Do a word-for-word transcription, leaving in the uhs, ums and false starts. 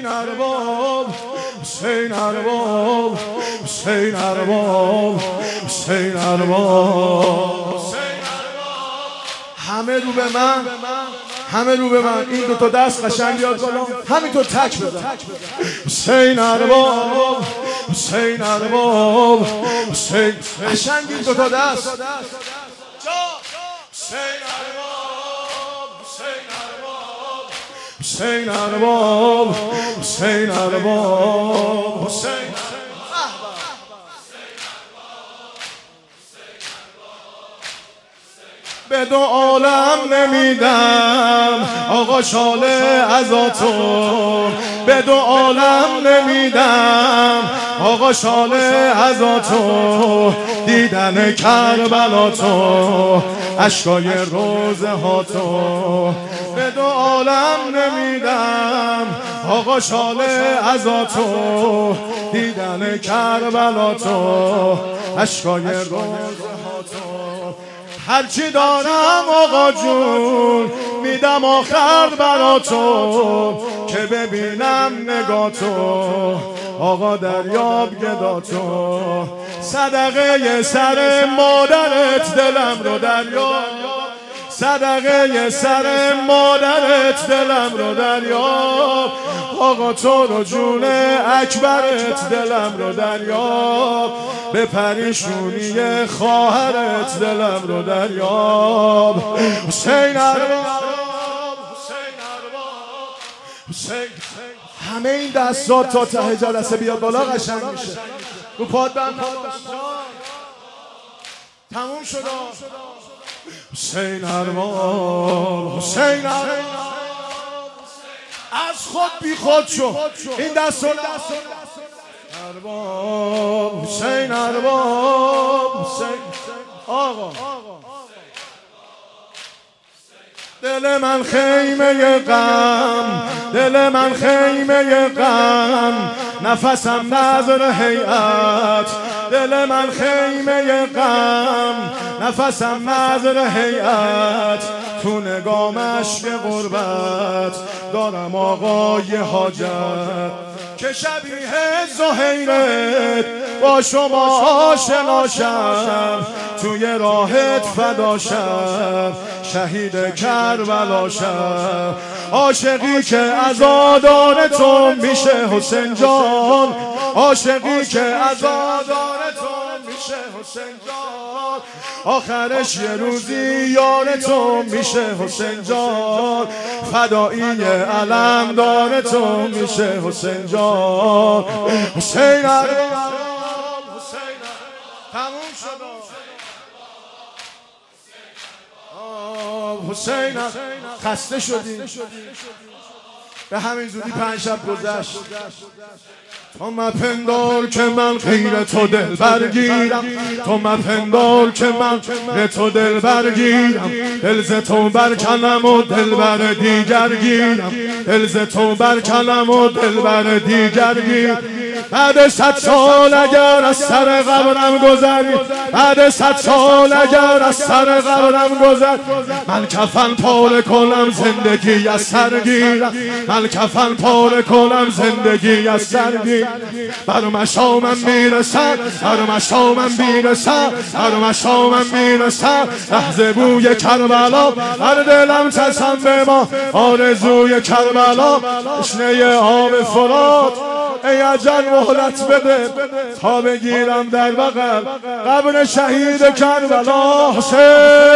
حسین ارباب، حسین ارباب، حسین ارباب، حسین ارباب. همه رو به من، همه رو به من. این دو تا دست قشنگ بیاد بالا، همینطور تک بزن. حسین ارباب، حسین ارباب، حسین. قشنگ این دو تا دست. حسین ارباب، حسین ارباب، حسین ارباب، حسین ارباب، حسین. به دو عالم نمیدم آقا شاله عزاتو، به دو عالم نمیدم آقا شاله عزاتو، دیدن کربلا تو، اشکای روزه ها تو. به دو عالم نمیدم آقا شاله عزاتو، دیدن کربلا تو، اشکای روزه ها تو. هرچی دارم آقا جون میدم آخر برا تو، که ببینم نگاه تو آقا دریاب گدا تو. صدقه سر مادرت دلم رو دریاب، صدقه سر مادرت دلم رو دریاب، آقا تو رو جون اکبرت دلم رو دریاب، به پریشونی خواهرت دلم رو دریاب. حسین ارباب، حسین ارباب، حسین. همه این دستات تا ته جلسه بیاد بالا قشنگ میشه. رو پاد بند نباش، تموم شد. حسین ارباب، حسین ارباب، از خود بی خود شو. این دست ارباب، حسین ارباب، حسین. آقا دل من خیمه غم، دل من خیمه غم، نفسم نظر هیئت. دل من خیمه غم، نفسم نظر هیئت، تو نگام عشق غربت دارم آقای حاجت، که شبیه زهیرت با شما آشنا شم، توی راهت فدا شم، شهید کربلا شم. عاشقی که عزادار تو میشه حسین جان، عاشقی که عزادار تو میشه حسین جان، آخرش یه روزی یار تو میشه حسین جان، فدایی علمدار تو میشه حسین جان. حسین ارباب، حسین تموم شد. حسین خسته شدی، به همین زودی پنج شب گذشت. تو مپندار که من غیر تو دل برگیرم، تو مپندار که من غیر تو دل برگیرم، دل ز تو برکنم و دل بر دیگر گیرم، دل ز تو برکنم و دل بر دیگر گیرم. بعد صد سال اگر از سر قبرم گذری، بعد صد سال اگر از سر قبرم گذر، من کفن پاره کنم زندگی از سر گیرم، من کفن پاره کنم زندگی از سر گیرم. بر مشامم میرسم، بر مشامم میرسم، بر مشامم میرسم، لحظه بوی کربلا بر دلم تسم به ما، آرزوی کربلا تشنه آب فرات. ای اجل مهلت بده تا بگیرم در بغل قبر شهید کربلا. حسین